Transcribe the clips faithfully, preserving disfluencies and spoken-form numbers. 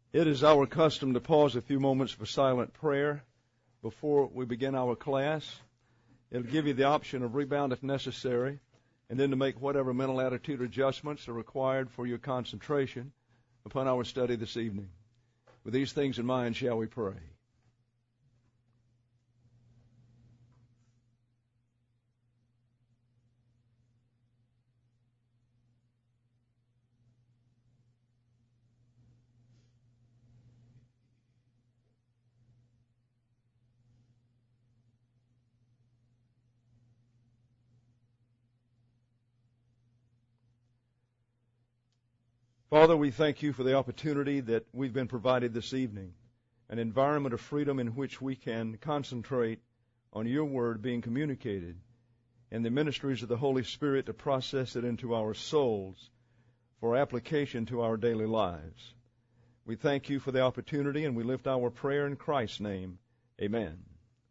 It is our custom to pause a few moments for silent prayer before we begin our class. It'll give you the option of rebound if necessary, and then to make whatever mental attitude adjustments are required for your concentration upon our study this evening. With these things in mind, shall we pray? Father, we thank you for the opportunity that we've been provided this evening, an environment of freedom in which we can concentrate on your word being communicated and the ministries of the Holy Spirit to process it into our souls for application to our daily lives. We thank you for the opportunity, and we lift our prayer in Christ's name. Amen.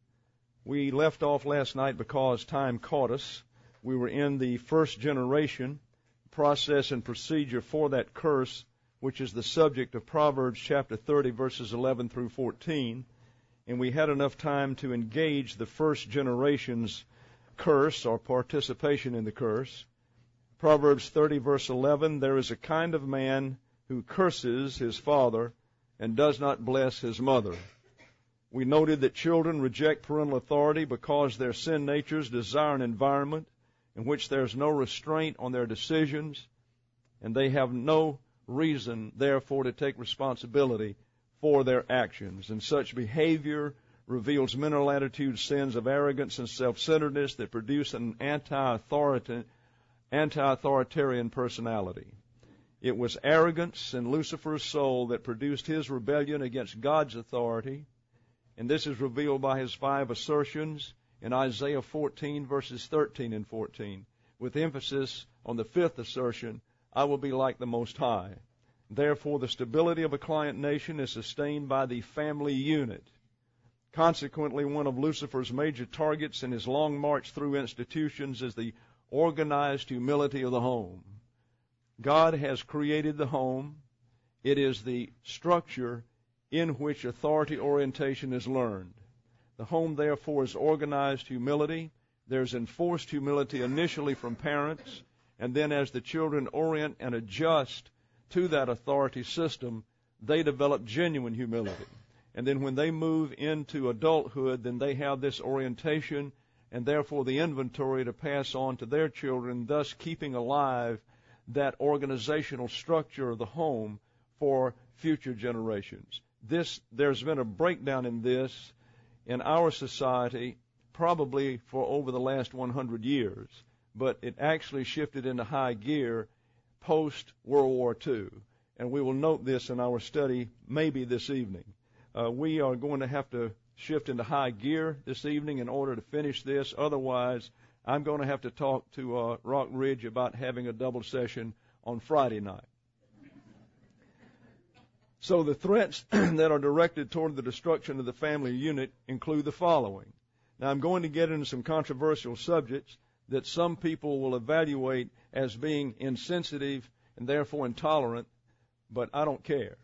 We left off last night because time caught us. We were in the first generation process and procedure for that curse, which is the subject of Proverbs chapter thirty, verses eleven through fourteen. And we had enough time to engage the first generation's curse or participation in the curse. Proverbs thirty, verse eleven, there is a kind of man who curses his father and does not bless his mother. We noted that children reject parental authority because their sin natures desire an environment in which there's no restraint on their decisions, and they have no reason, therefore, to take responsibility for their actions. And such behavior reveals mental attitude sins of arrogance and self-centeredness that produce an anti-authorita- anti-authoritarian personality. It was arrogance in Lucifer's soul that produced his rebellion against God's authority, and this is revealed by his five assertions in Isaiah fourteen, verses thirteen and fourteen, with emphasis on the fifth assertion, I will be like the Most High. Therefore, the stability of a client nation is sustained by the family unit. Consequently, one of Lucifer's major targets in his long march through institutions is the organized humility of the home. God has created the home. It is the structure in which authority orientation is learned. The home, therefore, is organized humility. There's enforced humility initially from parents, and then as the children orient and adjust to that authority system, they develop genuine humility. And then when they move into adulthood, then they have this orientation and therefore the inventory to pass on to their children, thus keeping alive that organizational structure of the home for future generations. This, there's been a breakdown in this in our society probably for over the last one hundred years, but it actually shifted into high gear post-World War Two. And we will note this in our study maybe this evening. Uh, we are going to have to shift into high gear this evening in order to finish this. Otherwise, I'm going to have to talk to uh, Rock Ridge about having a double session on Friday night. So the threats that are directed toward the destruction of the family unit include the following. Now, I'm going to get into some controversial subjects that some people will evaluate as being insensitive and therefore intolerant, but I don't care.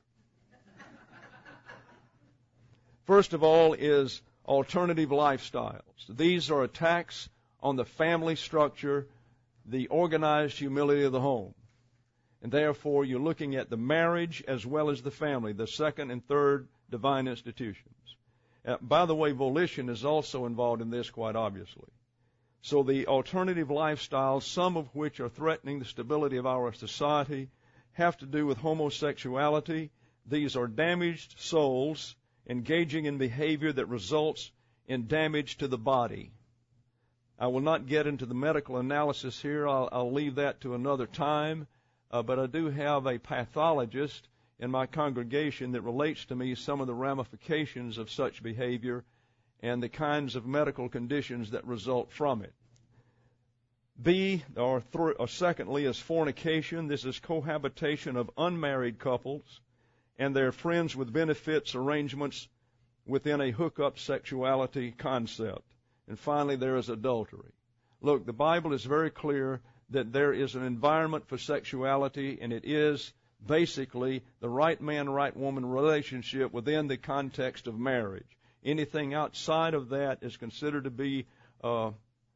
First of all is alternative lifestyles. These are attacks on the family structure, the organized humility of the home. And therefore, you're looking at the marriage as well as the family, the second and third divine institutions. Uh, by the way, volition is also involved in this, quite obviously. So the alternative lifestyles, some of which are threatening the stability of our society, have to do with homosexuality. These are damaged souls engaging in behavior that results in damage to the body. I will not get into the medical analysis here. I'll, I'll leave that to another time. Uh, but I do have a pathologist in my congregation that relates to me some of the ramifications of such behavior and the kinds of medical conditions that result from it. B, or, th- or secondly, is fornication. This is cohabitation of unmarried couples and their friends with benefits arrangements within a hookup sexuality concept. And finally, there is adultery. Look, the Bible is very clear that there is an environment for sexuality, and it is basically the right man, right woman relationship within the context of marriage. Anything outside of that is considered to be uh,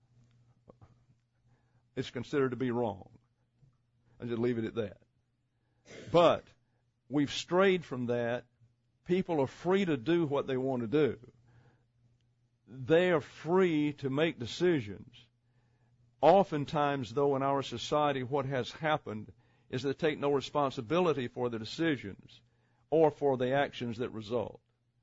is considered to be wrong. I'll just leave it at that. But we've strayed from that. People are free to do what they want to do. They are free to make decisions. Oftentimes, though, in our society, what has happened is they take no responsibility for the decisions or for the actions that result.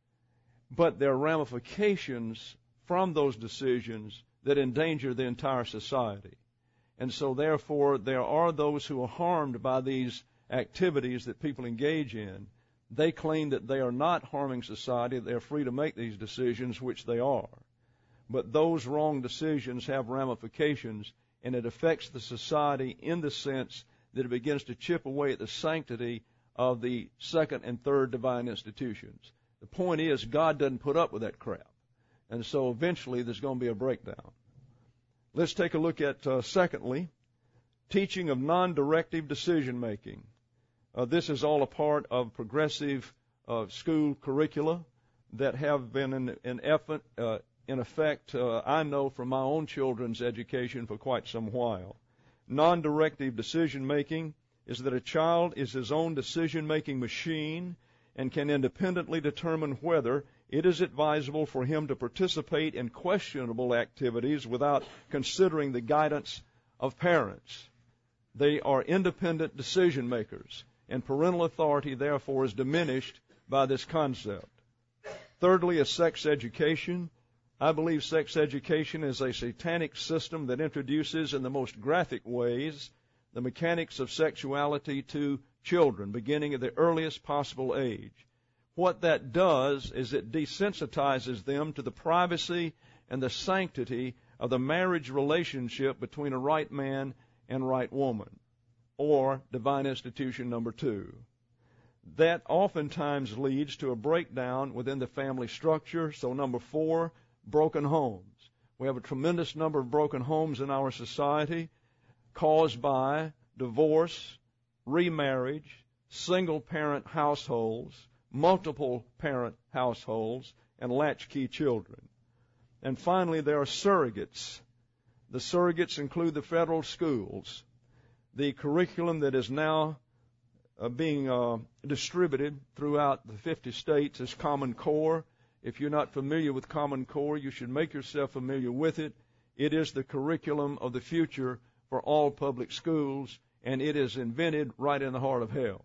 But there are ramifications from those decisions that endanger the entire society. And so, therefore, there are those who are harmed by these activities that people engage in. They claim that they are not harming society, they are free to make these decisions, which they are. But those wrong decisions have ramifications, and it affects the society in the sense that it begins to chip away at the sanctity of the second and third divine institutions. The point is, God doesn't put up with that crap. And so eventually there's going to be a breakdown. Let's take a look at, uh, secondly, teaching of non-directive decision-making. Uh, this is all a part of progressive uh, school curricula that have been in, in, effort, uh, in effect, uh, I know, from my own children's education for quite some while. Non-directive decision-making is that a child is his own decision-making machine and can independently determine whether it is advisable for him to participate in questionable activities without considering the guidance of parents. They are independent decision makers, and parental authority, therefore, is diminished by this concept. Thirdly, is sex education. I believe sex education is a satanic system that introduces in the most graphic ways the mechanics of sexuality to children, beginning at the earliest possible age. What that does is it desensitizes them to the privacy and the sanctity of the marriage relationship between a right man and right woman, or divine institution number two. That oftentimes leads to a breakdown within the family structure. So number four, broken homes. We have a tremendous number of broken homes in our society caused by divorce, remarriage, single-parent households, multiple-parent households, and latchkey children. And finally, there are surrogates. The surrogates include the federal schools. The curriculum that is now uh, being uh, distributed throughout the fifty states is Common Core. If you're not familiar with Common Core, you should make yourself familiar with it. It is the curriculum of the future for all public schools, and it is invented right in the heart of hell.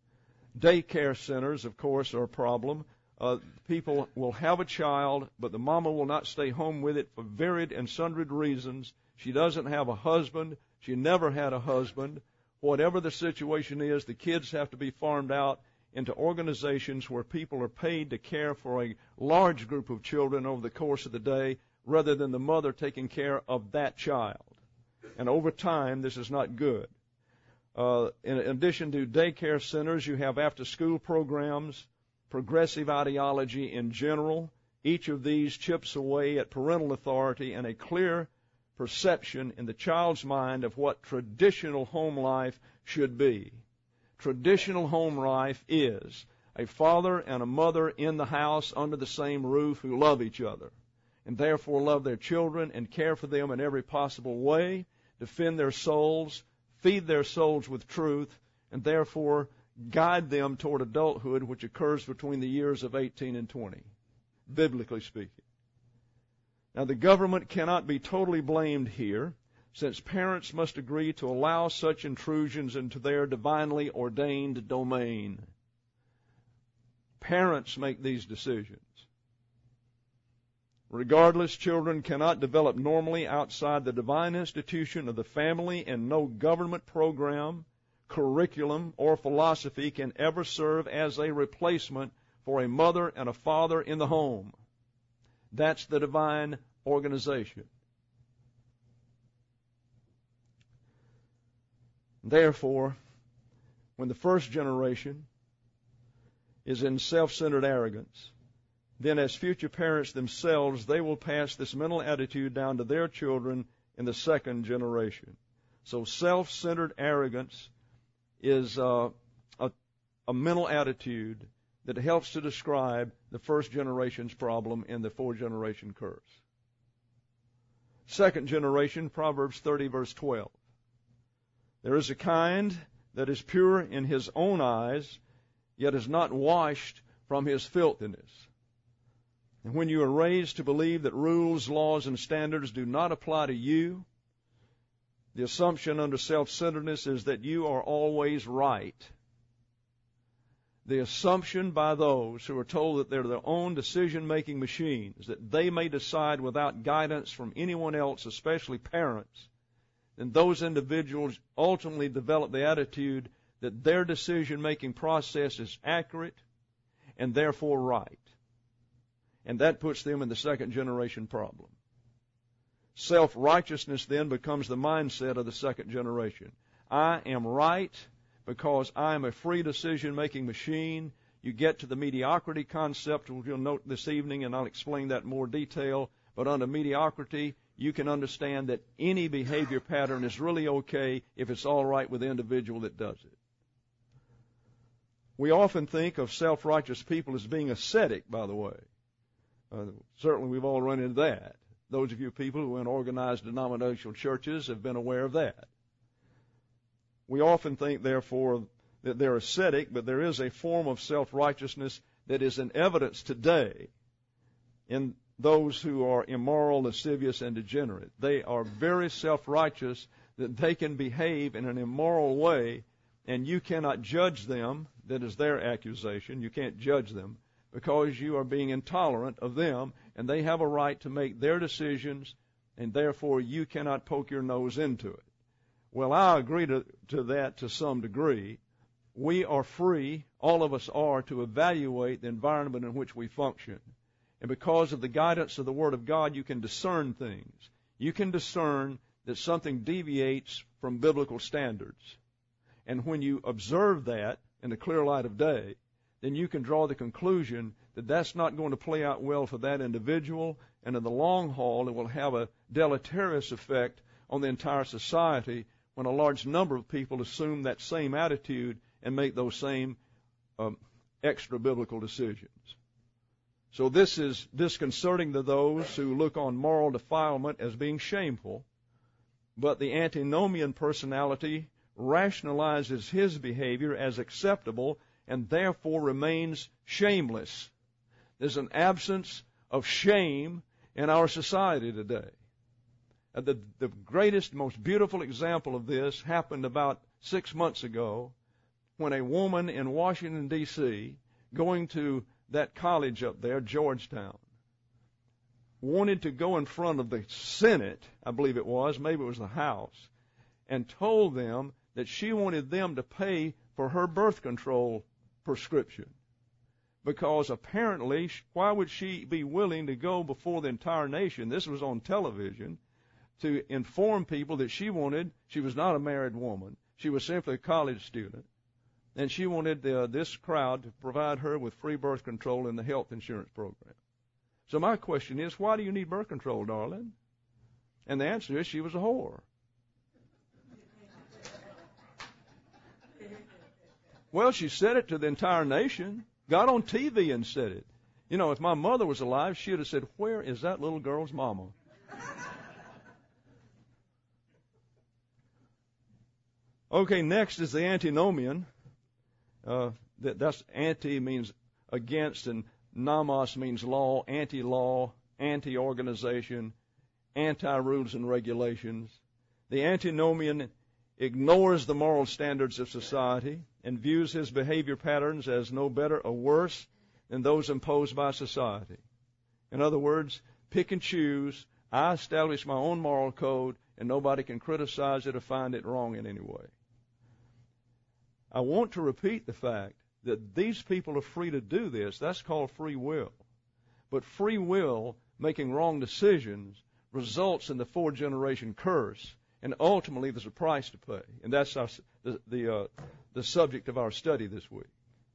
Daycare centers, of course, are a problem. Uh, people will have a child, but the mama will not stay home with it for varied and sundry reasons. She doesn't have a husband. She never had a husband. Whatever the situation is, the kids have to be farmed out into organizations where people are paid to care for a large group of children over the course of the day, rather than the mother taking care of that child. And over time, this is not good. Uh, in addition to daycare centers, you have after-school programs, progressive ideology in general. Each of these chips away at parental authority and a clear perception in the child's mind of what traditional home life should be. Traditional home life is a father and a mother in the house under the same roof who love each other, and therefore love their children and care for them in every possible way, defend their souls, feed their souls with truth, and therefore guide them toward adulthood, which occurs between the years of eighteen and twenty, biblically speaking. Now, the government cannot be totally blamed here, since parents must agree to allow such intrusions into their divinely ordained domain. Parents make these decisions. Regardless, children cannot develop normally outside the divine institution of the family, and no government program, curriculum, or philosophy can ever serve as a replacement for a mother and a father in the home. That's the divine organization. Therefore, when the first generation is in self-centered arrogance, then as future parents themselves, they will pass this mental attitude down to their children in the second generation. So self-centered arrogance is uh, a a mental attitude that helps to describe the first generation's problem in the four-generation curse. Second generation, Proverbs thirty, verse twelve. There is a kind that is pure in his own eyes, yet is not washed from his filthiness. And when you are raised to believe that rules, laws, and standards do not apply to you, the assumption under self-centeredness is that you are always right. The assumption by those who are told that they're their own decision-making machines, that they may decide without guidance from anyone else, especially parents, then those individuals ultimately develop the attitude that their decision-making process is accurate and therefore right. And that puts them in the second-generation problem. Self-righteousness then becomes the mindset of the second generation. I am right because I am a free decision-making machine. You get to the mediocrity concept, which you'll note this evening, and I'll explain that in more detail. But under mediocrity, you can understand that any behavior pattern is really okay if it's all right with the individual that does it. We often think of self-righteous people as being ascetic, by the way. Uh, certainly we've all run into that. Those of you people who are in organized denominational churches have been aware of that. We often think, therefore, that they're ascetic, but there is a form of self-righteousness that is in evidence today in those who are immoral, lascivious, and degenerate. They are very self-righteous that they can behave in an immoral way, and you cannot judge them. That is their accusation. You can't judge them because you are being intolerant of them, and they have a right to make their decisions, and therefore you cannot poke your nose into it. Well, I agree to, to that to some degree. We are free, all of us are, to evaluate the environment in which we function. And because of the guidance of the Word of God, you can discern things. You can discern that something deviates from biblical standards. And when you observe that in the clear light of day, then you can draw the conclusion that that's not going to play out well for that individual, and in the long haul it will have a deleterious effect on the entire society when a large number of people assume that same attitude and make those same um, extra-biblical decisions. So this is disconcerting to those who look on moral defilement as being shameful, but the antinomian personality rationalizes his behavior as acceptable and therefore remains shameless. There's an absence of shame in our society today. Uh, the, the greatest, most beautiful example of this happened about six months ago when a woman in Washington, D C, going to that college up there, Georgetown, wanted to go in front of the Senate, I believe it was, maybe it was the House, and told them that she wanted them to pay for her birth control prescription. Because apparently, why would she be willing to go before the entire nation, this was on television, to inform people that she wanted, she was not a married woman, she was simply a college student, and she wanted uh, this crowd to provide her with free birth control in the health insurance program. So my question is, why do you need birth control, darling? And the answer is, she was a whore. Well, she said it to the entire nation, got on T V and said it. You know, if my mother was alive, she would have said, where is that little girl's mama? Okay, next is the antinomian. Uh, that, that's anti means against, and nomos means law, anti-law, anti-organization, anti-rules and regulations. The antinomian ignores the moral standards of society and views his behavior patterns as no better or worse than those imposed by society. In other words, pick and choose. I establish my own moral code, and nobody can criticize it or find it wrong in any way. I want to repeat the fact that these people are free to do this. That's called free will. But free will, making wrong decisions, results in the four-generation curse, and ultimately there's a price to pay. And that's our, the the, uh, the subject of our study this week.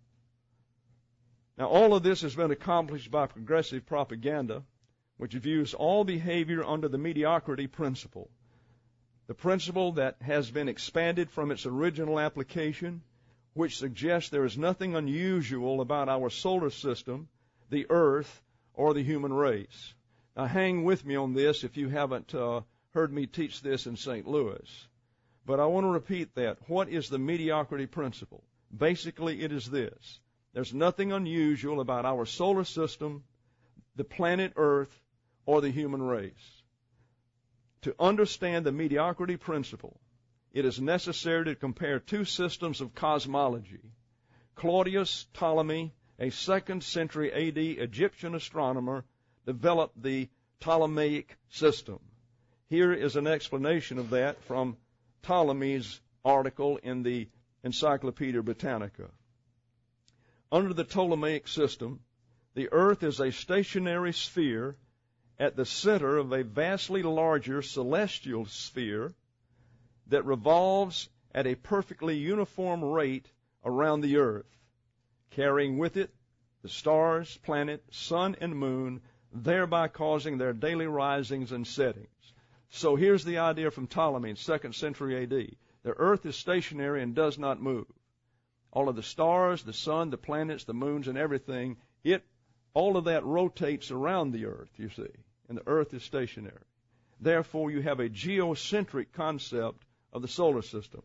Now, all of this has been accomplished by progressive propaganda, which views all behavior under the mediocrity principle. The principle that has been expanded from its original application, which suggests there is nothing unusual about our solar system, the earth, or the human race. Now hang with me on this if you haven't uh, heard me teach this in Saint Louis. But I want to repeat that. What is the mediocrity principle? Basically, it is this. There's nothing unusual about our solar system, the planet Earth, or the human race. To understand the mediocrity principle, it is necessary to compare two systems of cosmology. Claudius Ptolemy, a second century A D Egyptian astronomer, developed the Ptolemaic system. Here is an explanation of that from Ptolemy's article in the Encyclopedia Britannica. Under the Ptolemaic system, the earth is a stationary sphere at the center of a vastly larger celestial sphere that revolves at a perfectly uniform rate around the earth, carrying with it the stars, planet, sun, and moon, thereby causing their daily risings and settings. So here's the idea from Ptolemy in second century A D. The earth is stationary and does not move. All of the stars, the sun, the planets, the moons, and everything, it, all of that rotates around the earth, you see, and the earth is stationary. Therefore, you have a geocentric concept of the solar system.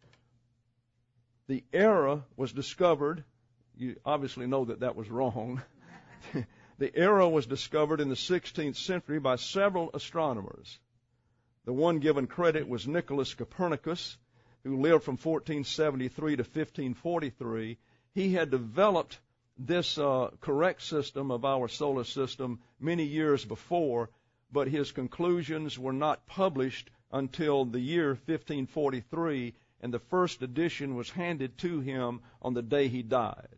The era was discovered, you obviously know that that was wrong. The era was discovered in the sixteenth century by several astronomers. The one given credit was Nicholas Copernicus, who lived from fourteen seventy-three to fifteen forty-three. He had developed this uh, correct system of our solar system many years before, but his conclusions were not published until the year fifteen forty-three, and the first edition was handed to him on the day he died.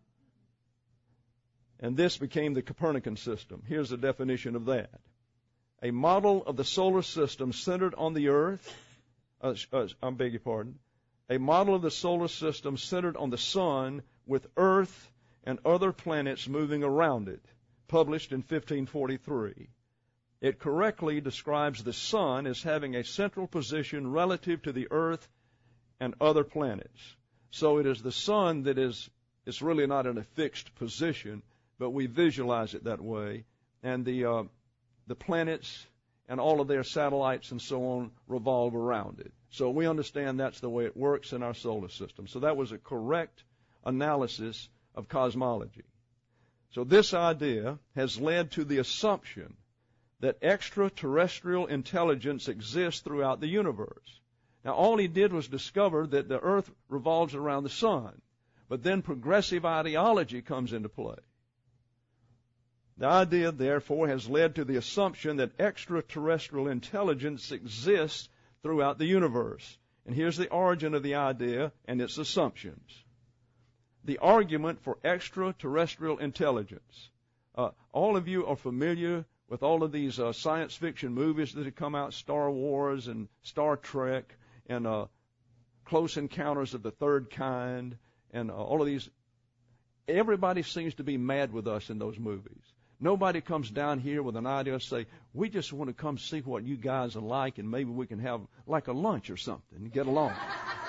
And this became the Copernican system. Here's the definition of that. A model of the solar system centered on the earth, uh, uh, I beg your pardon, a model of the solar system centered on the sun with earth and other planets moving around it, published in fifteen forty-three. It correctly describes the sun as having a central position relative to the earth and other planets. So it is the sun that is, it's really not in a fixed position, but we visualize it that way. And the, uh, the planets and all of their satellites and so on revolve around it. So we understand that's the way it works in our solar system. So that was a correct analysis of cosmology. So this idea has led to the assumption that extraterrestrial intelligence exists throughout the universe. Now, all he did was discover that the earth revolves around the sun, but then progressive ideology comes into play. The idea, therefore, has led to the assumption that extraterrestrial intelligence exists throughout the universe. And here's the origin of the idea and its assumptions. The argument for extraterrestrial intelligence. Uh, all of you are familiar with all of these uh, science fiction movies that have come out, Star Wars and Star Trek and uh, Close Encounters of the Third Kind and uh, all of these. Everybody seems to be mad with us in those movies. Nobody comes down here with an idea to say, we just want to come see what you guys are like and maybe we can have like a lunch or something and get along.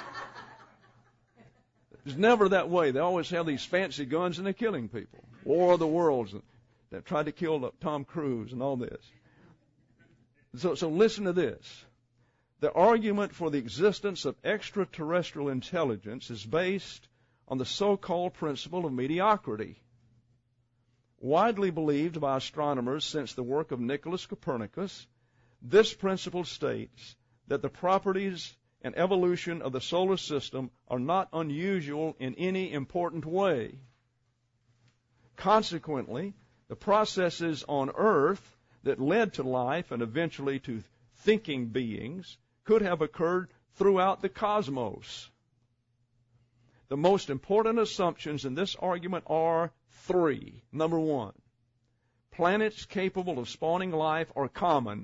It's never that way. They always have these fancy guns and they're killing people. War of the Worlds that tried to kill Tom Cruise and all this. So, so listen to this. The argument for the existence of extraterrestrial intelligence is based on the so-called principle of mediocrity. Widely believed by astronomers since the work of Nicholas Copernicus, this principle states that the properties and evolution of the solar system are not unusual in any important way. Consequently, the processes on Earth that led to life and eventually to thinking beings could have occurred throughout the cosmos. The most important assumptions in this argument are three. Number one, planets capable of spawning life are common.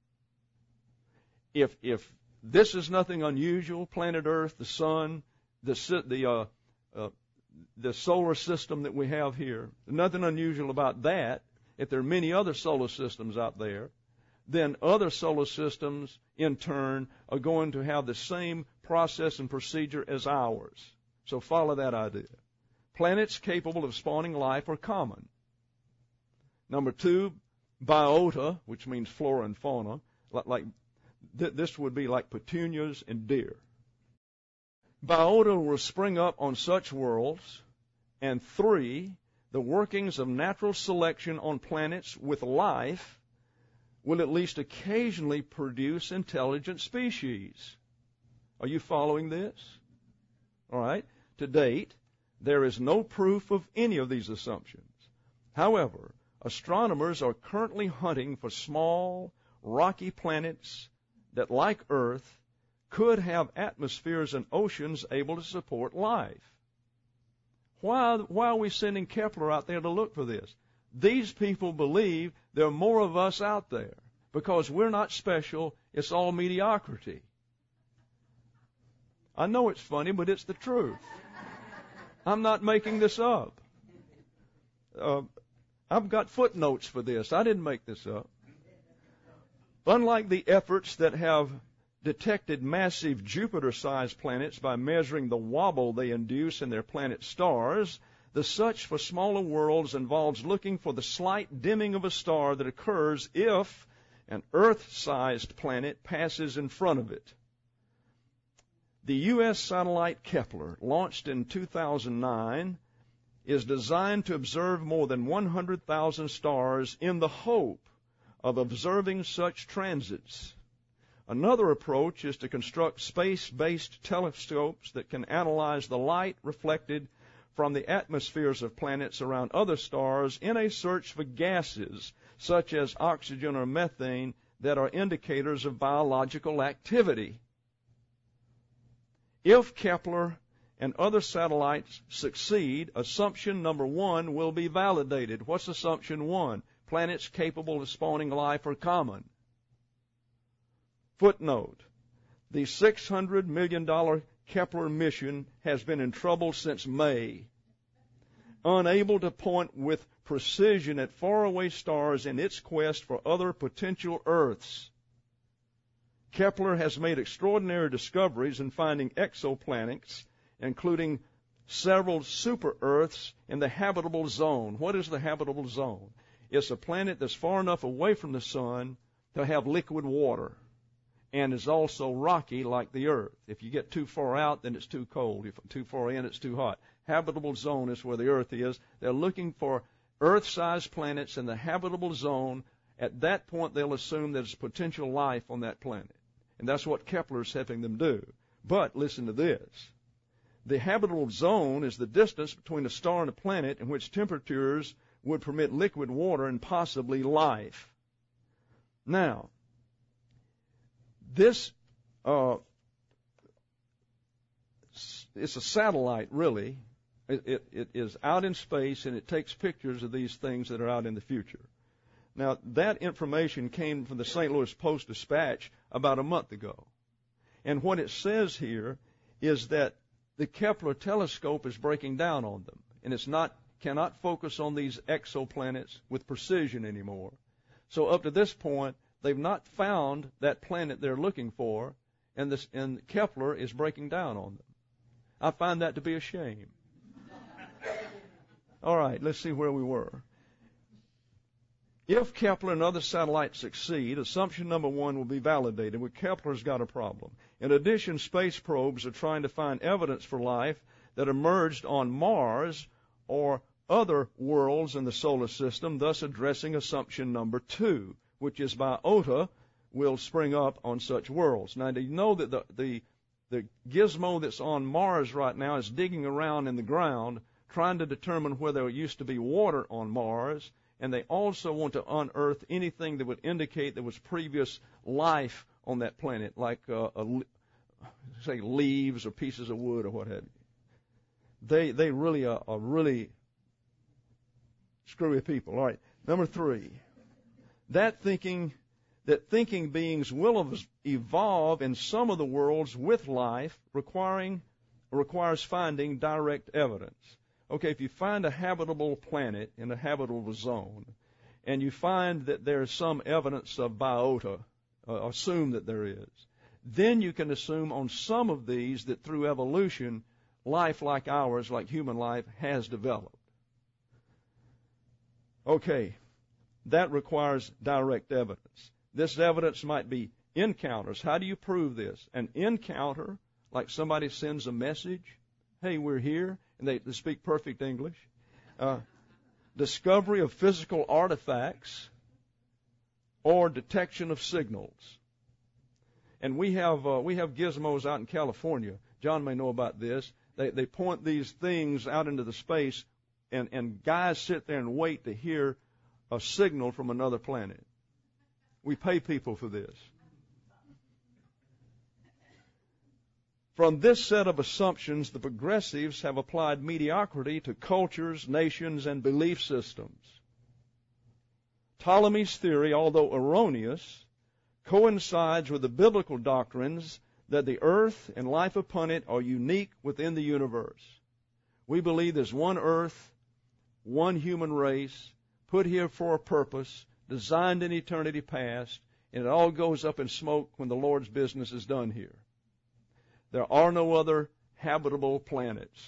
If if this is nothing unusual, planet Earth, the sun, the the uh, uh, the solar system that we have here, nothing unusual about that. If there are many other solar systems out there, then other solar systems, in turn, are going to have the same process and procedure as ours. So follow that idea. Planets capable of spawning life are common. Number two, biota, which means flora and fauna, like, like th- this would be like petunias and deer. Biota will spring up on such worlds. And three, the workings of natural selection on planets with life will at least occasionally produce intelligent species. Are you following this? All right. To date, there is no proof of any of these assumptions. However, astronomers are currently hunting for small, rocky planets that, like Earth, could have atmospheres and oceans able to support life. Why, why are we sending Kepler out there to look for this? These people believe there are more of us out there because we're not special. It's all mediocrity. I know it's funny, but it's the truth. I'm not making this up. Uh, I've got footnotes for this. I didn't make this up. Unlike the efforts that have detected massive Jupiter-sized planets by measuring the wobble they induce in their planet stars, the search for smaller worlds involves looking for the slight dimming of a star that occurs if an Earth-sized planet passes in front of it. The U S satellite Kepler, launched in two thousand nine, is designed to observe more than one hundred thousand stars in the hope of observing such transits. Another approach is to construct space-based telescopes that can analyze the light reflected from the atmospheres of planets around other stars in a search for gases, such as oxygen or methane, that are indicators of biological activity. If Kepler and other satellites succeed, assumption number one will be validated. What's assumption one? Planets capable of spawning life are common. Footnote, the six hundred million dollars Kepler mission has been in trouble since May, unable to point with precision at faraway stars in its quest for other potential Earths. Kepler has made extraordinary discoveries in finding exoplanets, including several super-Earths in the habitable zone. What is the habitable zone? It's a planet that's far enough away from the sun to have liquid water, and is also rocky like the Earth. If you get too far out, then it's too cold. If too far in, it's too hot. Habitable zone is where the Earth is. They're looking for Earth-sized planets in the habitable zone. At that point, they'll assume there's potential life on that planet. And that's what Kepler's helping them do. But listen to this. The habitable zone is the distance between a star and a planet in which temperatures would permit liquid water and possibly life. Now, this uh, it's a satellite, really. It, it, it is out in space, and it takes pictures of these things that are out in the future. Now, that information came from the Saint Louis Post-Dispatch about a month ago. And what it says here is that the Kepler telescope is breaking down on them, and it's not cannot focus on these exoplanets with precision anymore. So up to this point, they've not found that planet they're looking for, and, this, and Kepler is breaking down on them. I find that to be a shame. All right, let's see where we were. If Kepler and other satellites succeed, assumption number one will be validated, but Kepler's got a problem. In addition, space probes are trying to find evidence for life that emerged on Mars or other worlds in the solar system, thus addressing assumption number two, which is biota will spring up on such worlds. Now, do you know that the, the, the gizmo that's on Mars right now is digging around in the ground trying to determine whether there used to be water on Mars, and they also want to unearth anything that would indicate there was previous life on that planet, like uh, a, say leaves or pieces of wood or what have you. They, they really are, are really screwy people. All right, number three. That thinking, that thinking beings will evolve in some of the worlds with life, requiring, requires finding direct evidence. Okay, if you find a habitable planet in a habitable zone, and you find that there's some evidence of biota, uh, assume that there is, then you can assume on some of these that through evolution, life like ours, like human life, has developed. Okay, that requires direct evidence. This evidence might be encounters. How do you prove this? An encounter, like somebody sends a message, hey, we're here, and they, they speak perfect English. Uh, discovery of physical artifacts or detection of signals. And we have uh, we have gizmos out in California. John may know about this. They they point these things out into the space, and, and guys sit there and wait to hear a signal from another planet. We pay people for this. From this set of assumptions, the progressives have applied mediocrity to cultures, nations, and belief systems. Ptolemy's theory, although erroneous, coincides with the biblical doctrines that the earth and life upon it are unique within the universe. We believe there's one earth, one human race, put here for a purpose, designed in eternity past, and it all goes up in smoke when the Lord's business is done here. There are no other habitable planets.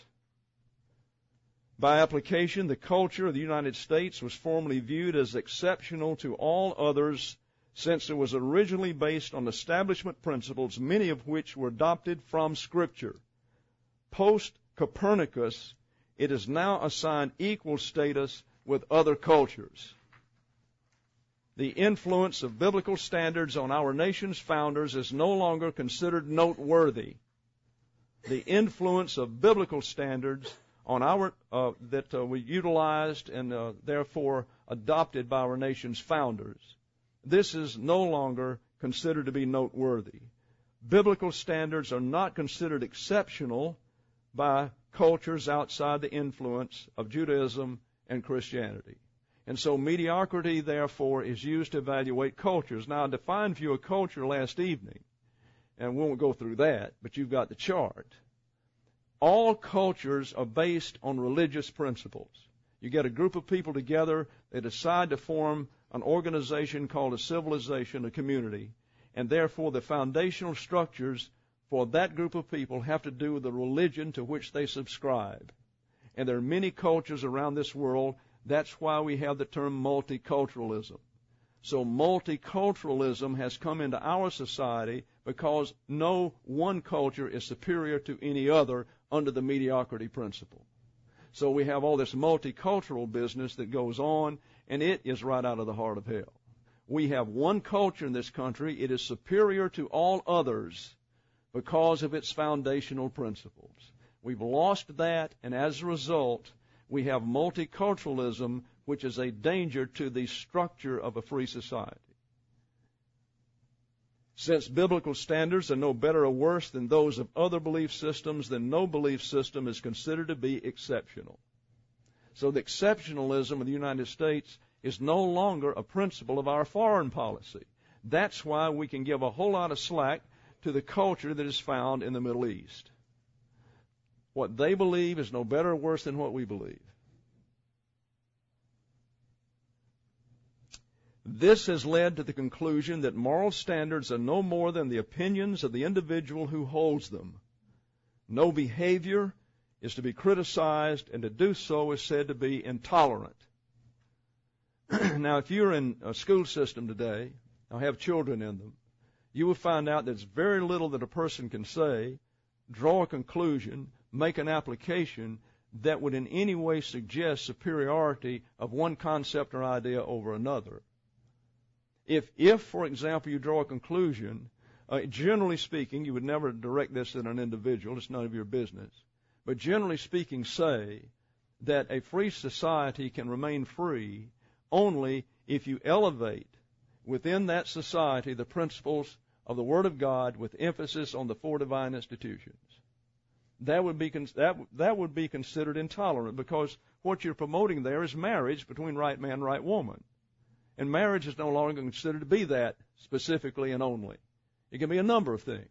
By application, the culture of the United States was formerly viewed as exceptional to all others, since it was originally based on establishment principles, many of which were adopted from Scripture. Post-Copernicus, it is now assigned equal status with other cultures. The influence of biblical standards on our nation's founders is no longer considered noteworthy. The influence of biblical standards on our uh, that uh, we utilized and uh, therefore adopted by our nation's founders, this is no longer considered to be noteworthy. Biblical standards are not considered exceptional by cultures outside the influence of Judaism and Christianity. And so mediocrity, therefore, is used to evaluate cultures. Now, I defined for you a culture last evening, and we won't go through that, but you've got the chart. All cultures are based on religious principles. You get a group of people together, they decide to form an organization called a civilization, a community, and therefore the foundational structures for that group of people have to do with the religion to which they subscribe. And there are many cultures around this world. That's why we have the term multiculturalism. So multiculturalism has come into our society because no one culture is superior to any other under the mediocrity principle. So we have all this multicultural business that goes on, and it is right out of the heart of hell. We have one culture in this country. It is superior to all others because of its foundational principles. We've lost that, and as a result, we have multiculturalism, which is a danger to the structure of a free society. Since biblical standards are no better or worse than those of other belief systems, then no belief system is considered to be exceptional. So the exceptionalism of the United States is no longer a principle of our foreign policy. That's why we can give a whole lot of slack to the culture that is found in the Middle East. What they believe is no better or worse than what we believe. This has led to the conclusion that moral standards are no more than the opinions of the individual who holds them. No behavior is to be criticized, and to do so is said to be intolerant. Now, if you're in a school system today, or have children in them, you will find out there's very little that a person can say, draw a conclusion, make an application that would in any way suggest superiority of one concept or idea over another. If, if, for example, you draw a conclusion, uh, generally speaking, you would never direct this at an individual. It's none of your business. But generally speaking, say that a free society can remain free only if you elevate within that society the principles of the Word of God with emphasis on the four divine institutions. That would be that that would be considered intolerant, because what you're promoting there is marriage between right man and right woman. And marriage is no longer considered to be that specifically and only. It can be a number of things.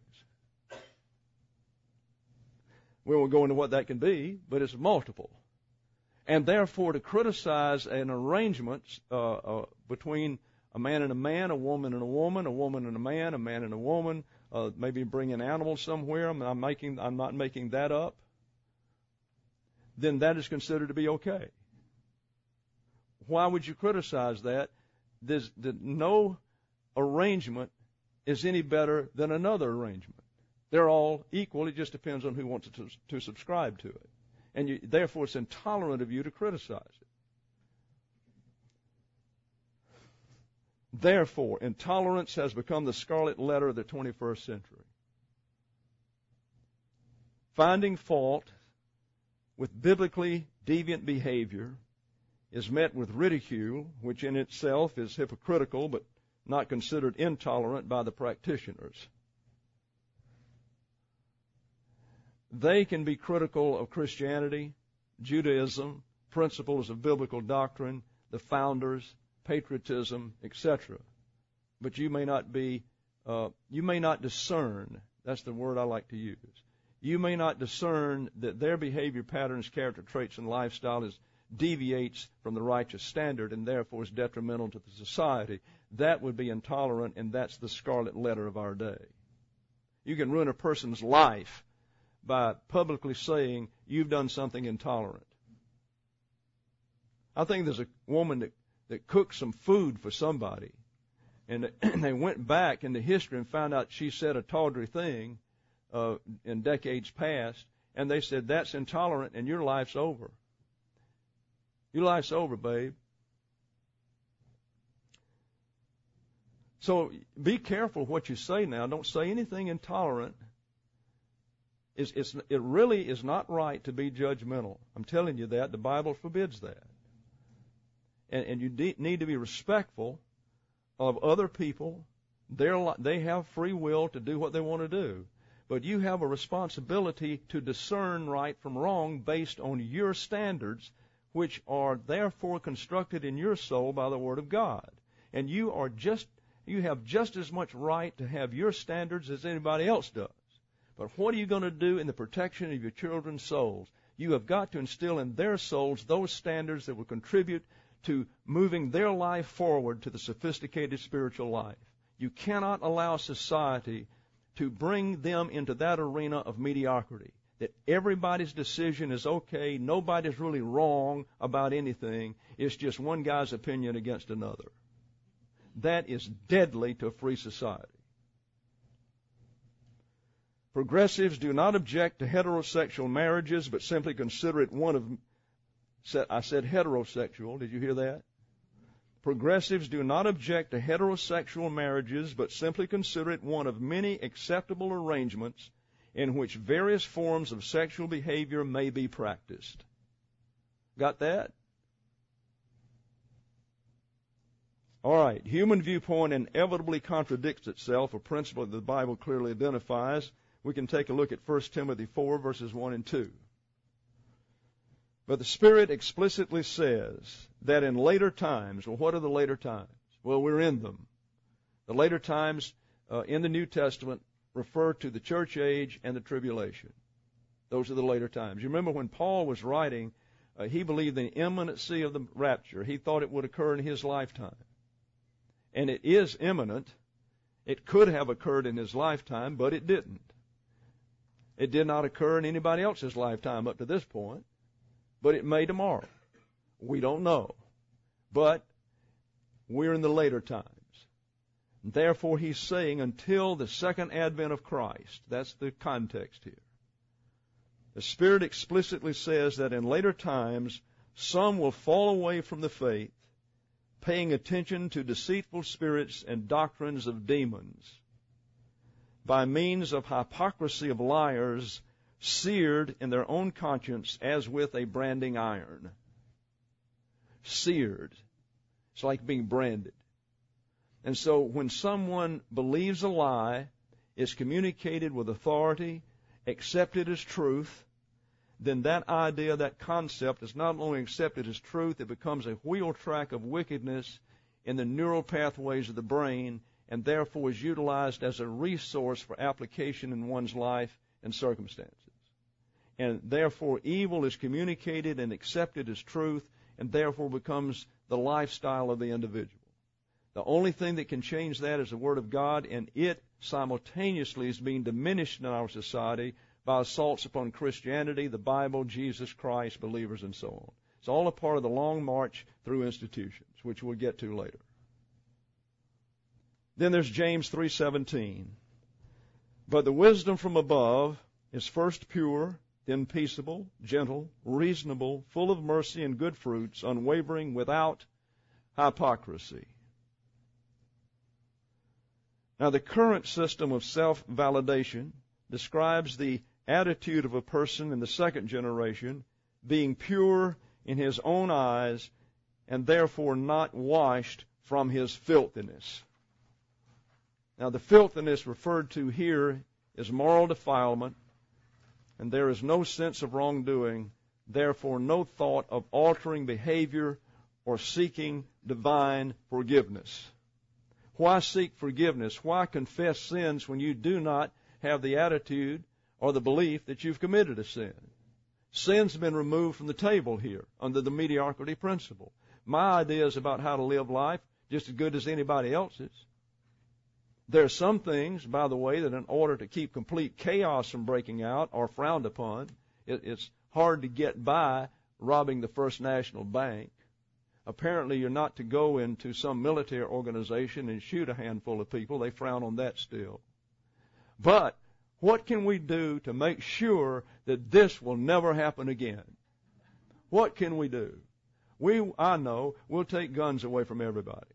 We won't go into what that can be, but it's multiple. And therefore, to criticize an arrangement uh, uh, between a man and a man, a woman and a woman, a woman and a man, a man and a woman, uh, maybe bring an animal somewhere. I'm, I'm making, I'm not making that up. then that is considered to be okay. Why would you criticize that? There's, the, no arrangement is any better than another arrangement. They're all equal. It just depends on who wants to, to subscribe to it. And you, therefore, it's intolerant of you to criticize it. Therefore, intolerance has become the scarlet letter of the twenty-first century. Finding fault with biblically deviant behavior is met with ridicule, which in itself is hypocritical but not considered intolerant by the practitioners. They can be critical of Christianity, Judaism, principles of biblical doctrine, the founders, patriotism, et cetera. But you may not be, uh, you may not discern, that's the word I like to use, you may not discern that their behavior patterns, character traits, and lifestyle is deviates from the righteous standard and therefore is detrimental to the society. That would be intolerant, and that's the scarlet letter of our day. You can ruin a person's life by publicly saying you've done something intolerant. I think there's a woman that, that cooked some food for somebody, and they went back into history and found out she said a tawdry thing uh, in decades past, and they said, that's intolerant and your life's over. Your life's over, babe. So be careful what you say now. Don't say anything intolerant. It's, it's, it really is not right to be judgmental. I'm telling you that. The Bible forbids that. And, and you de- need to be respectful of other people. They're, they have free will to do what they want to do. But you have a responsibility to discern right from wrong based on your standards, which are therefore constructed in your soul by the Word of God. And you are just, you have just as much right to have your standards as anybody else does. But what are you going to do in the protection of your children's souls? You have got to instill in their souls those standards that will contribute to moving their life forward to the sophisticated spiritual life. You cannot allow society to bring them into that arena of mediocrity, that everybody's decision is okay, nobody's really wrong about anything, it's just one guy's opinion against another. That is deadly to a free society. Progressives do not object to heterosexual marriages, but simply consider it one of, I said heterosexual, did you hear that? Progressives do not object to heterosexual marriages, but simply consider it one of many acceptable arrangements in which various forms of sexual behavior may be practiced. Got that? All right. Human viewpoint inevitably contradicts itself, a principle that the Bible clearly identifies. We can take a look at First Timothy four, verses one and two. But the Spirit explicitly says that in later times, well, what are the later times? Well, we're in them. The later times uh, in the New Testament refer to the church age and the tribulation. Those are the later times. You remember when Paul was writing, uh, he believed the imminency of the rapture. He thought it would occur in his lifetime. And it is imminent. It could have occurred in his lifetime, but it didn't. It did not occur in anybody else's lifetime up to this point, but it may tomorrow. We don't know. But we're in the later times. Therefore, he's saying until the second advent of Christ. That's the context here. The Spirit explicitly says that in later times, some will fall away from the faith, paying attention to deceitful spirits and doctrines of demons, by means of hypocrisy of liars, seared in their own conscience as with a branding iron. Seared. It's like being branded. And so when someone believes a lie, is communicated with authority, accepted as truth, then that idea, that concept is not only accepted as truth, it becomes a wheel track of wickedness in the neural pathways of the brain, and therefore is utilized as a resource for application in one's life and circumstances. And therefore evil is communicated and accepted as truth, and therefore becomes the lifestyle of the individual. The only thing that can change that is the Word of God, and it simultaneously is being diminished in our society by assaults upon Christianity, the Bible, Jesus Christ, believers, and so on. It's all a part of the long march through institutions, which we'll get to later. Then there's James three seventeen. But the wisdom from above is first pure, then peaceable, gentle, reasonable, full of mercy and good fruits, unwavering, without hypocrisy. Now, the current system of self-validation describes the attitude of a person in the second generation being pure in his own eyes and therefore not washed from his filthiness. Now, the filthiness referred to here is moral defilement, and there is no sense of wrongdoing, therefore no thought of altering behavior or seeking divine forgiveness. Why seek forgiveness? Why confess sins when you do not have the attitude or the belief that you've committed a sin? Sin's been removed from the table here under the mediocrity principle. My ideas about how to live life just as good as anybody else's. There are some things, by the way, that in order to keep complete chaos from breaking out are frowned upon. It, it's hard to get by robbing the First National Bank. Apparently, you're not to go into some military organization and shoot a handful of people. They frown on that still. But what can we do to make sure that this will never happen again? What can we do? We, I know, we'll take guns away from everybody.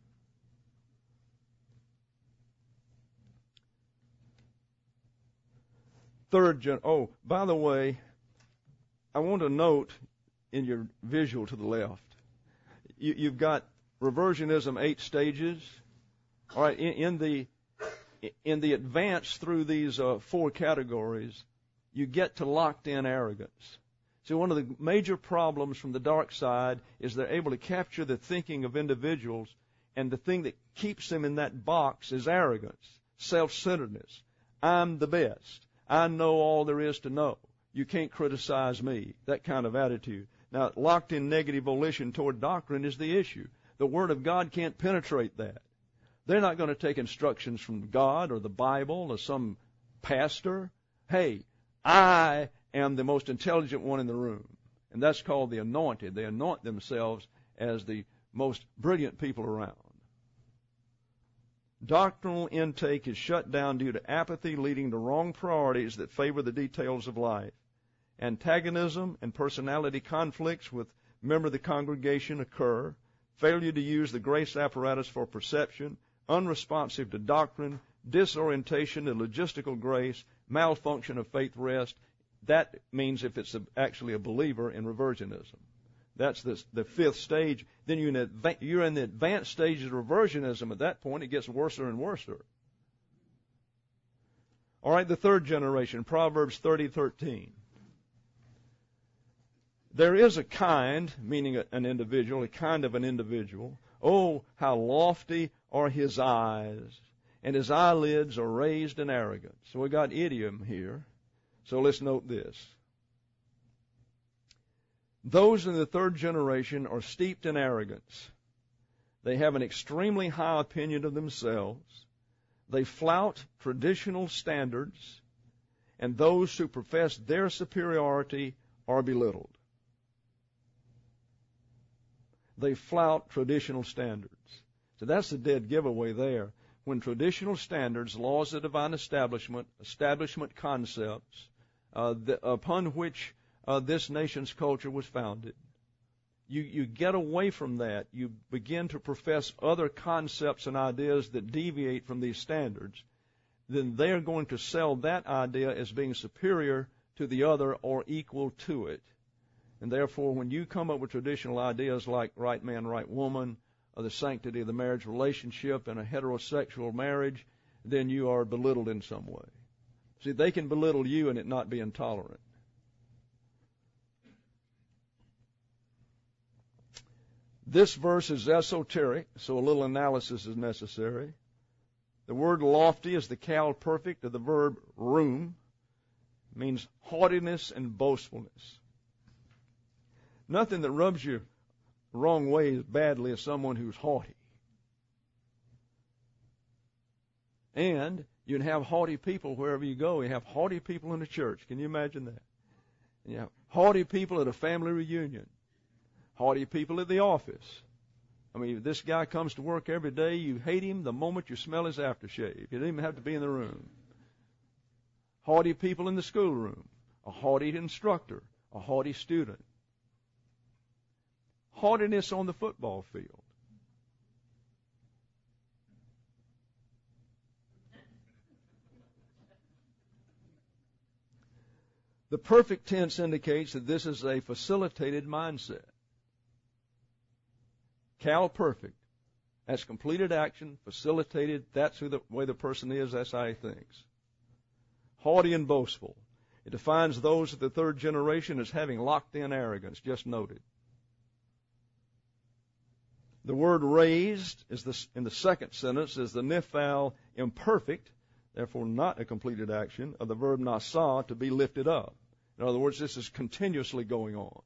Third gen, oh, by the way, I want to note in your visual to the left, you, you've got reversionism eight stages. All right, in, in the in the advance through these uh, four categories, you get to locked-in arrogance. So one of the major problems from the dark side is they're able to capture the thinking of individuals, and the thing that keeps them in that box is arrogance, self-centeredness. I'm the best. I know all there is to know. You can't criticize me. That kind of attitude. Now, locked-in negative volition toward doctrine is the issue. The Word of God can't penetrate that. They're not going to take instructions from God or the Bible or some pastor. Hey, I am the most intelligent one in the room. And that's called the anointed. They anoint themselves as the most brilliant people around. Doctrinal intake is shut down due to apathy, leading to wrong priorities that favor the details of life. Antagonism and personality conflicts with members of the congregation occur. Failure to use the grace apparatus for perception, unresponsive to doctrine, disorientation to logistical grace, malfunction of faith rest. That means if it's a, actually a believer in reversionism. That's the, the fifth stage. Then you're in, adva- you're in the advanced stages of reversionism. At that point, it gets worse and worse. All right, the third generation, Proverbs thirty thirteen. There is a kind, meaning an individual, a kind of an individual. Oh, how lofty are his eyes, and his eyelids are raised in arrogance. So we got idiom here. So let's note this. Those in the third generation are steeped in arrogance. They have an extremely high opinion of themselves. They flout traditional standards, and those who profess their superiority are belittled. They flout traditional standards. So that's the dead giveaway there. When traditional standards, laws of divine establishment, establishment concepts, uh, the, upon which Uh, this nation's culture was founded. You, you get away from that. You begin to profess other concepts and ideas that deviate from these standards. Then they're going to sell that idea as being superior to the other or equal to it. And therefore, when you come up with traditional ideas like right man, right woman, or the sanctity of the marriage relationship and a heterosexual marriage, then you are belittled in some way. See, they can belittle you and it not be intolerant. This verse is esoteric, so a little analysis is necessary. The word lofty is the cal perfect of the verb room. It means haughtiness and boastfulness. Nothing that rubs you the wrong way as badly as someone who's haughty. And You can have haughty people wherever you go. You have haughty people in the church. Can you imagine that? And you have haughty people at a family reunion. Haughty people at the office. I mean, if this guy comes to work every day, you hate him the moment you smell his aftershave. You don't even have to be in the room. Haughty people in the schoolroom. A haughty instructor. A haughty student. Haughtiness on the football field. The perfect tense indicates that this is a facilitated mindset. Cal perfect. That's completed action, facilitated. That's who the way the person is. That's how he thinks. Haughty and boastful. It defines those of the third generation as having locked-in arrogance, just noted. The word raised is the, in the second sentence is the nifal imperfect, therefore not a completed action, of the verb nasa, to be lifted up. In other words, this is continuously going on.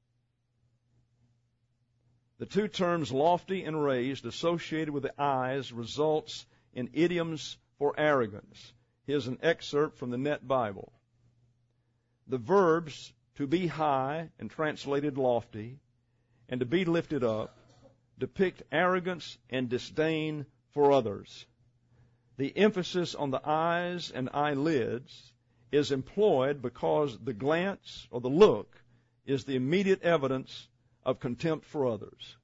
The two terms lofty and raised associated with the eyes results in idioms for arrogance. Here's an excerpt from the Net Bible. The verbs to be high and translated lofty and to be lifted up depict arrogance and disdain for others. The emphasis on the eyes and eyelids is employed because the glance or the look is the immediate evidence of contempt for others.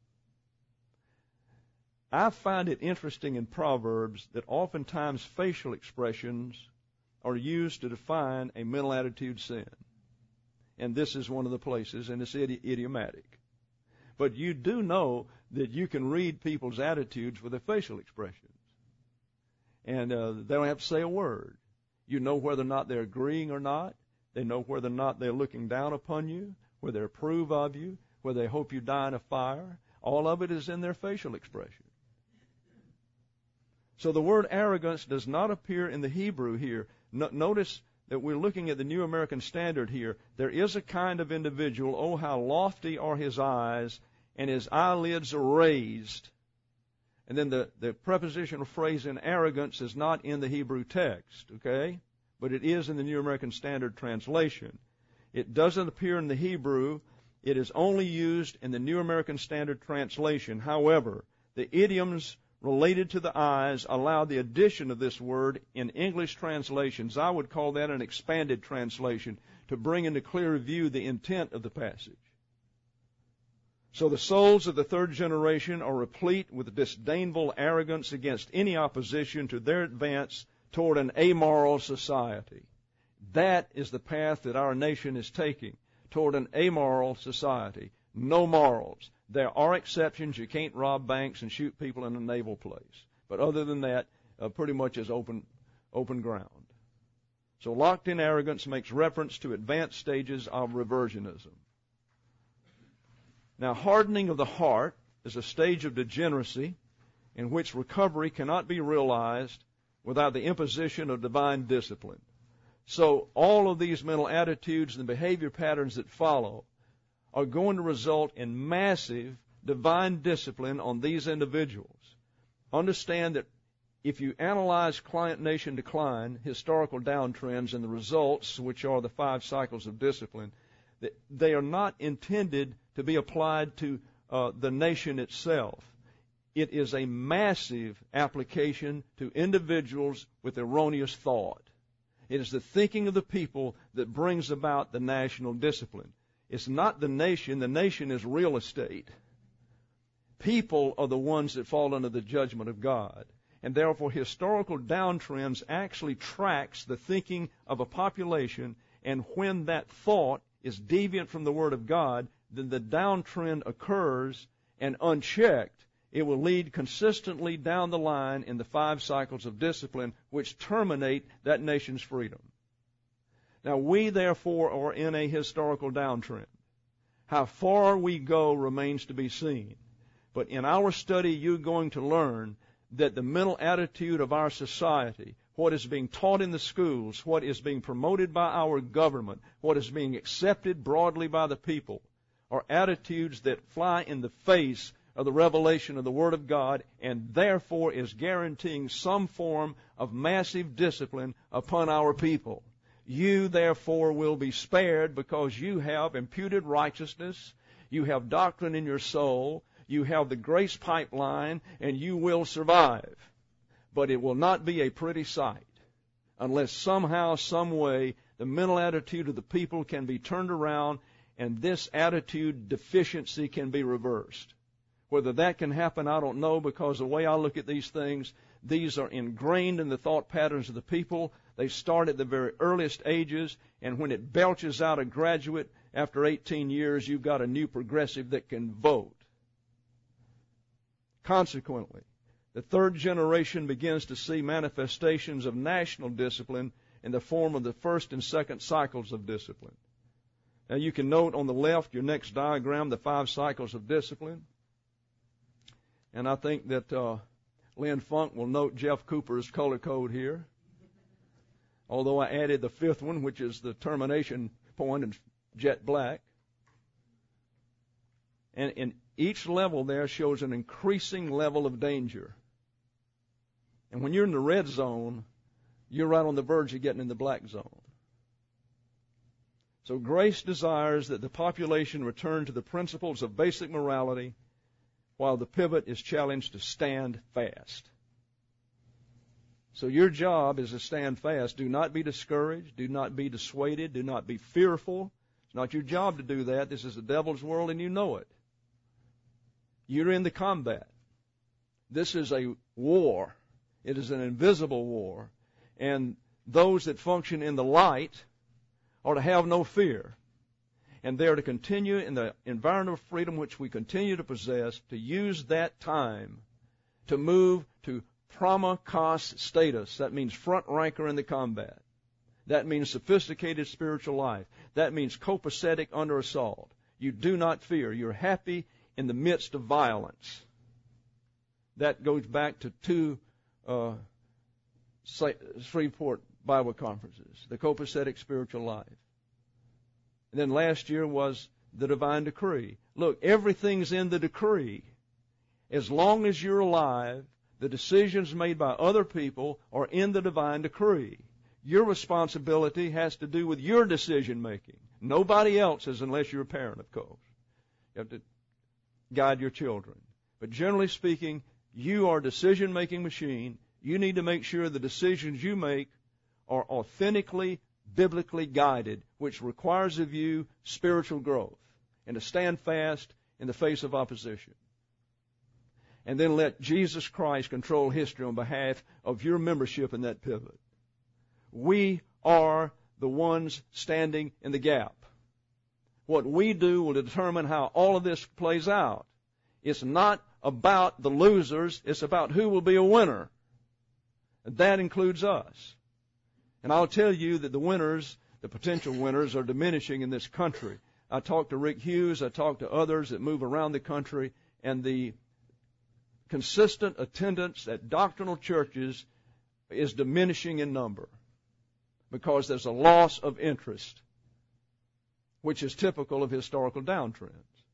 I find it interesting in Proverbs that oftentimes facial expressions are used to define a mental attitude sin. And this is one of the places, and it's idi- idiomatic. But you do know that you can read people's attitudes with their facial expressions. And uh, they don't have to say a word. You know whether or not they're agreeing or not. They know whether or not they're looking down upon you, whether they approve of you, whether they hope you die in a fire. All of it is in their facial expression. So the word arrogance does not appear in the Hebrew here. No, notice that we're looking at the New American Standard here. There is a kind of individual, oh, how lofty are his eyes, and his eyelids are raised. And then the, the prepositional phrase in arrogance is not in the Hebrew text, okay? But it is in the New American Standard translation. It doesn't appear in the Hebrew. It is only used in the New American Standard translation. However, the idioms related to the eyes allow the addition of this word in English translations. I would call that an expanded translation to bring into clear view the intent of the passage. So the souls of the third generation are replete with disdainful arrogance against any opposition to their advance toward an amoral society. That is the path that our nation is taking, toward an amoral society. No morals. There are exceptions. You can't rob banks and shoot people in a naval place. But other than that, uh, pretty much is open, open ground. So locked-in arrogance makes reference to advanced stages of reversionism. Now, hardening of the heart is a stage of degeneracy in which recovery cannot be realized without the imposition of divine discipline. So all of these mental attitudes and behavior patterns that follow are going to result in massive divine discipline on these individuals. Understand that if you analyze client nation decline, historical downtrends, and the results, which are the five cycles of discipline, that they are not intended to be applied to uh, the nation itself. It is a massive application to individuals with erroneous thought. It is the thinking of the people that brings about the national discipline. It's not the nation. The nation is real estate. People are the ones that fall under the judgment of God. And therefore, historical downtrends actually tracks the thinking of a population, and when that thought is deviant from the Word of God, then the downtrend occurs, and unchecked, it will lead consistently down the line in the five cycles of discipline, which terminate that nation's freedom. Now, we, therefore, are in a historical downtrend. How far we go remains to be seen. But in our study, you're going to learn that the mental attitude of our society, what is being taught in the schools, what is being promoted by our government, what is being accepted broadly by the people, are attitudes that fly in the face of the revelation of the Word of God, and therefore is guaranteeing some form of massive discipline upon our people. You, therefore, will be spared because you have imputed righteousness, you have doctrine in your soul, you have the grace pipeline, and you will survive. But it will not be a pretty sight unless somehow, some way, the mental attitude of the people can be turned around and this attitude deficiency can be reversed. Whether that can happen, I don't know, because the way I look at these things, these are ingrained in the thought patterns of the people. They start at the very earliest ages, and when it belches out a graduate after eighteen years, you've got a new progressive that can vote. Consequently, the third generation begins to see manifestations of national discipline in the form of the first and second cycles of discipline. Now you can note on the left, your next diagram, the five cycles of discipline. And I think that uh, Lynn Funk will note Jeff Cooper's color code here. Although I added the fifth one, which is the termination point in jet black. And, and each level there shows an increasing level of danger. And when you're in the red zone, you're right on the verge of getting in the black zone. So grace desires that the population return to the principles of basic morality, while the pivot is challenged to stand fast. So your job is to stand fast. Do not be discouraged. Do not be dissuaded. Do not be fearful. It's not your job to do that. This is the devil's world, and you know it. You're in the combat. This is a war. It is an invisible war. And those that function in the light are to have no fear. And they are to continue in the environment of freedom which we continue to possess, to use that time to move to pramikos status. That means front ranker in the combat. That means sophisticated spiritual life. That means copacetic under assault. You do not fear. You're happy in the midst of violence. That goes back to two uh, Shreveport Bible conferences, the copacetic spiritual life. And then last year was the divine decree. Look, everything's in the decree. As long as you're alive, the decisions made by other people are in the divine decree. Your responsibility has to do with your decision making. Nobody else's, unless you're a parent, of course. You have to guide your children. But generally speaking, you are a decision-making machine. You need to make sure the decisions you make are authentically, biblically guided, which requires of you spiritual growth and to stand fast in the face of opposition. And then let Jesus Christ control history on behalf of your membership in that pivot. We are the ones standing in the gap. What we do will determine how all of this plays out. It's not about the losers. It's about who will be a winner. And that includes us. And I'll tell you that the winners, the potential winners, are diminishing in this country. I talked to Rick Hughes. I talked to others that move around the country. And the consistent attendance at doctrinal churches is diminishing in number because there's a loss of interest, which is typical of historical downtrends.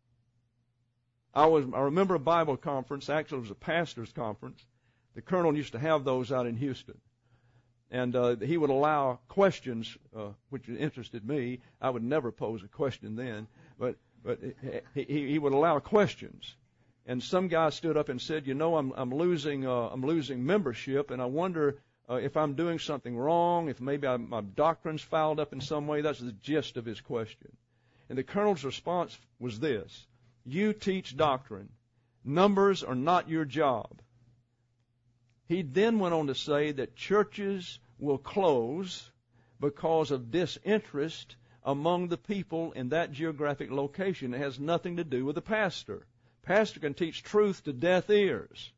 I was I remember a Bible conference, actually it was a pastor's conference. The colonel used to have those out in Houston. And uh, he would allow questions, uh, which interested me. I would never pose a question then, but but he, he would allow questions. And some guy stood up and said, "You know, I'm I'm losing uh, I'm losing membership, and I wonder uh, if I'm doing something wrong, if maybe I, my doctrine's fouled up in some way." That's the gist of his question. And the colonel's response was this: "You teach doctrine. Numbers are not your job." He then went on to say that churches will close because of disinterest among the people in that geographic location. It has nothing to do with the pastor. Pastor can teach truth to deaf ears.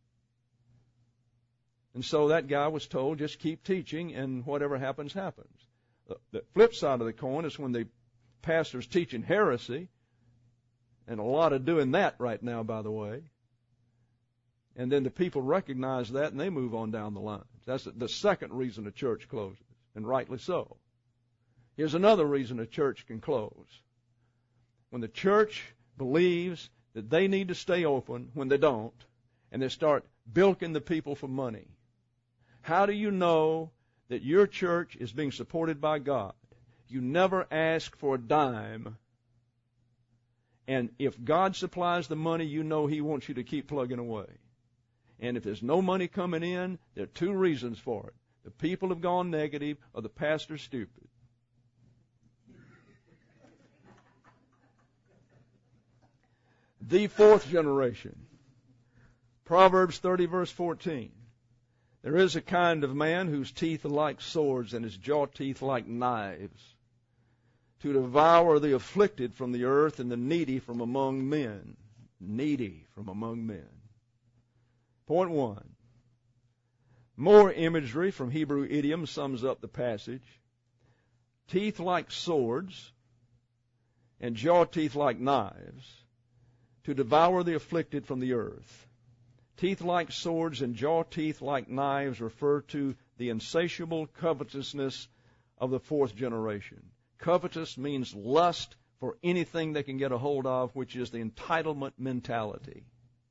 And so that guy was told, just keep teaching, and whatever happens, happens. The flip side of the coin is when the pastor's teaching heresy, and a lot of doing that right now, by the way. And then the people recognize that, and they move on down the line. That's the second reason a church closes, and rightly so. Here's another reason a church can close. When the church believes that they need to stay open when they don't, and they start bilking the people for money. How do you know that your church is being supported by God? You never ask for a dime. And if God supplies the money, you know He wants you to keep plugging away. And if there's no money coming in, there are two reasons for it. The people have gone negative or the pastor's stupid. The fourth generation. Proverbs thirty, verse fourteen. There is a kind of man whose teeth are like swords and his jaw teeth like knives, to devour the afflicted from the earth and the needy from among men. Needy from among men. Point one. More imagery from Hebrew idiom sums up the passage. Teeth like swords and jaw teeth like knives, to devour the afflicted from the earth. Teeth like swords and jaw teeth like knives refer to the insatiable covetousness of the fourth generation. Covetous means lust for anything they can get a hold of, which is the entitlement mentality.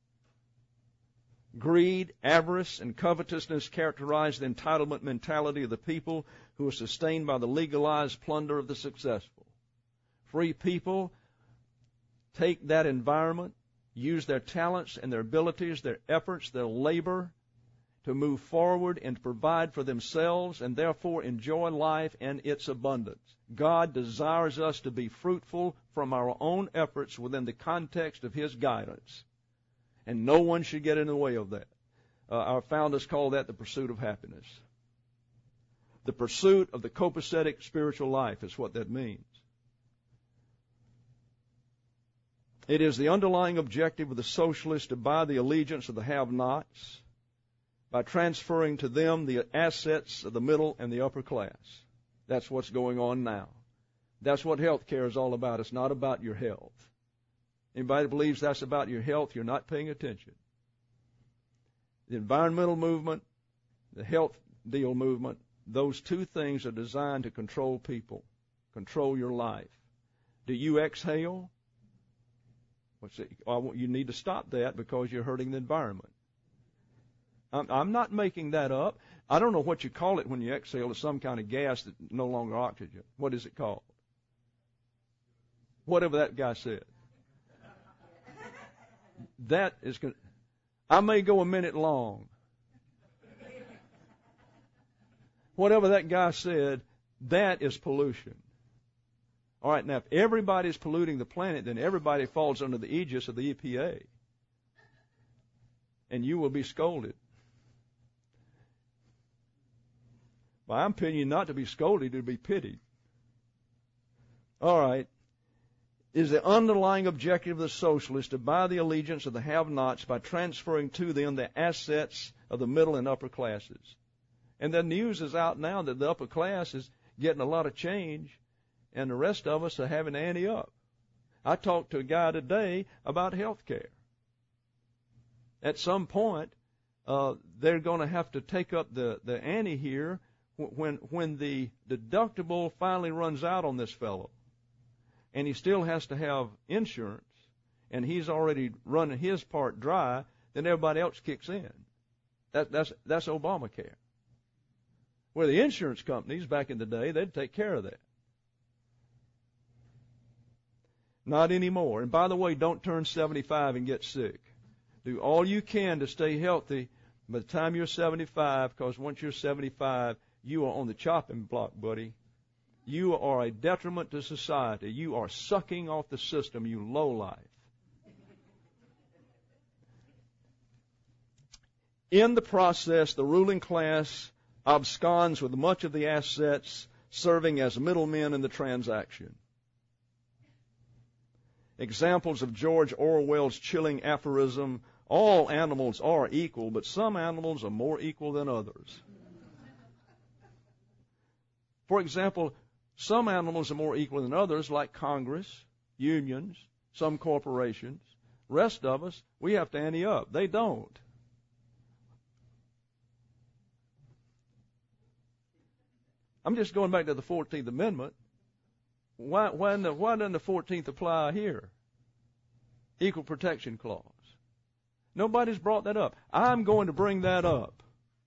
Greed, avarice, and covetousness characterize the entitlement mentality of the people who are sustained by the legalized plunder of the successful. Free people take that environment, use their talents and their abilities, their efforts, their labor to move forward and to provide for themselves and therefore enjoy life and its abundance. God desires us to be fruitful from our own efforts within the context of His guidance. And no one should get in the way of that. Uh, our founders call that the pursuit of happiness. The pursuit of the copacetic spiritual life is what that means. It is the underlying objective of the socialists to buy the allegiance of the have-nots by transferring to them the assets of the middle and the upper class. That's what's going on now. That's what health care is all about. It's not about your health. Anybody that believes that's about your health, you're not paying attention. The environmental movement, the health deal movement, those two things are designed to control people, control your life. Do you exhale? What's it? Well, you need to stop that because you're hurting the environment. I'm, I'm not making that up. I don't know what you call it when you exhale. It's some kind of gas that's no longer oxygen. What is it called? Whatever that guy said. That is going. I may go a minute long. Whatever that guy said, that is pollution. All right, now if everybody's polluting the planet, then everybody falls under the aegis of the E P A. And you will be scolded. My opinion, not to be scolded, to be pitied. All right. Is the underlying objective of the socialists to buy the allegiance of the have-nots by transferring to them the assets of the middle and upper classes. And the news is out now that the upper class is getting a lot of change, and the rest of us are having to ante up. I talked to a guy today about health care. At some point, uh, they're going to have to take up the, the ante here when, when the deductible finally runs out on this fellow. And he still has to have insurance, and he's already running his part dry, then everybody else kicks in. That, that's, that's Obamacare. Where the insurance companies, back in the day, they'd take care of that. Not anymore. And by the way, don't turn seventy-five and get sick. Do all you can to stay healthy by the time you're seventy-five, because once you're seventy-five, you are on the chopping block, buddy. You are a detriment to society. You are sucking off the system, you lowlife. In the process, the ruling class absconds with much of the assets, serving as middlemen in the transaction. Examples of George Orwell's chilling aphorism, all animals are equal, but some animals are more equal than others. For example, some animals are more equal than others, like Congress, unions, some corporations. Rest of us, we have to ante up. They don't. I'm just going back to the fourteenth Amendment. Why, why, the, why doesn't the fourteenth apply here? Equal protection clause. Nobody's brought that up. I'm going to bring that up.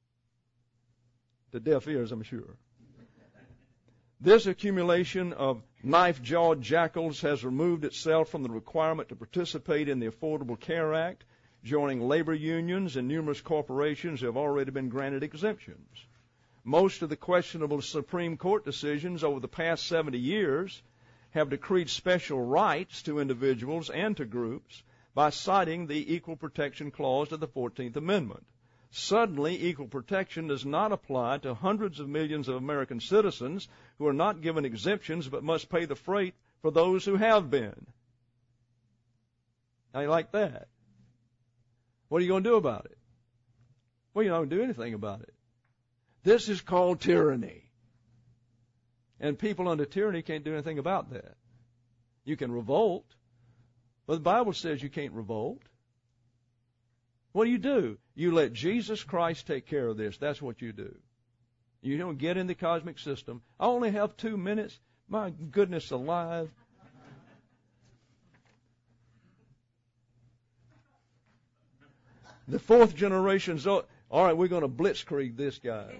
To deaf ears, I'm sure. This accumulation of knife-jawed jackals has removed itself from the requirement to participate in the Affordable Care Act, joining labor unions and numerous corporations who have already been granted exemptions. Most of the questionable Supreme Court decisions over the past seventy years have decreed special rights to individuals and to groups by citing the Equal Protection Clause of the fourteenth Amendment. Suddenly, equal protection does not apply to hundreds of millions of American citizens who are not given exemptions but must pay the freight for those who have been. How do you like that? What are you going to do about it? Well, you're not going to do anything about it. This is called tyranny. And people under tyranny can't do anything about that. You can revolt, but the Bible says you can't revolt. What do you do? You let Jesus Christ take care of this. That's what you do. You don't get in the cosmic system. I only have two minutes. My goodness alive. The fourth generation's old. All right, we're going to blitzkrieg this, guys.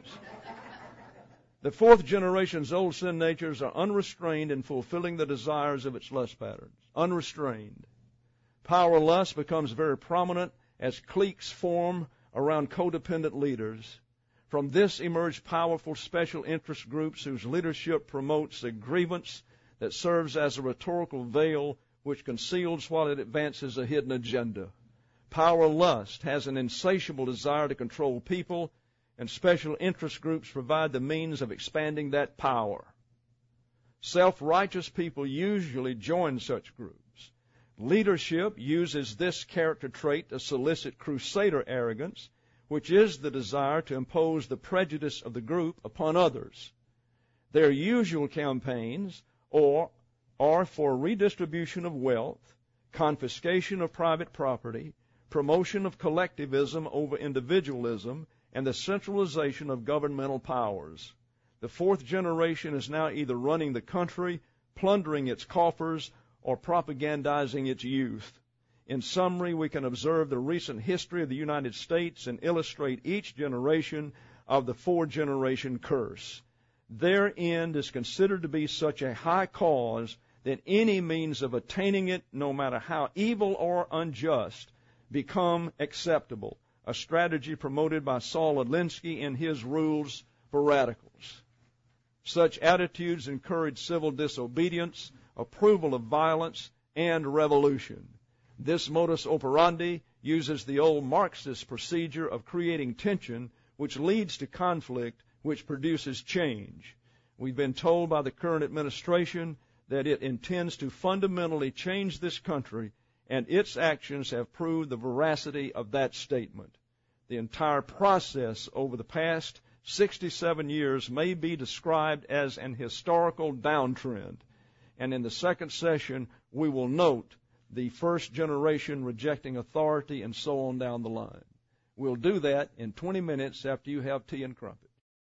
The fourth generation's old sin natures are unrestrained in fulfilling the desires of its lust patterns. Unrestrained. Power lust becomes very prominent as cliques form around codependent leaders. From this emerge powerful special interest groups whose leadership promotes a grievance that serves as a rhetorical veil which conceals while it advances a hidden agenda. Power lust has an insatiable desire to control people, and special interest groups provide the means of expanding that power. Self-righteous people usually join such groups. Leadership uses this character trait to solicit crusader arrogance, which is the desire to impose the prejudice of the group upon others. Their usual campaigns are, are for redistribution of wealth, confiscation of private property, promotion of collectivism over individualism, and the centralization of governmental powers. The fourth generation is now either running the country, plundering its coffers, or propagandizing its youth. In summary, we can observe the recent history of the United States and illustrate each generation of the four-generation curse. Their end is considered to be such a high cause that any means of attaining it, no matter how evil or unjust, become acceptable, a strategy promoted by Saul Alinsky in his Rules for Radicals. Such attitudes encourage civil disobedience, approval of violence, and revolution. This modus operandi uses the old Marxist procedure of creating tension, which leads to conflict, which produces change. We've been told by the current administration that it intends to fundamentally change this country, and its actions have proved the veracity of that statement. The entire process over the past sixty-seven years may be described as an historical downtrend. And in the second session, we will note the first generation rejecting authority and so on down the line. We'll do that in twenty minutes after you have tea and crumpets.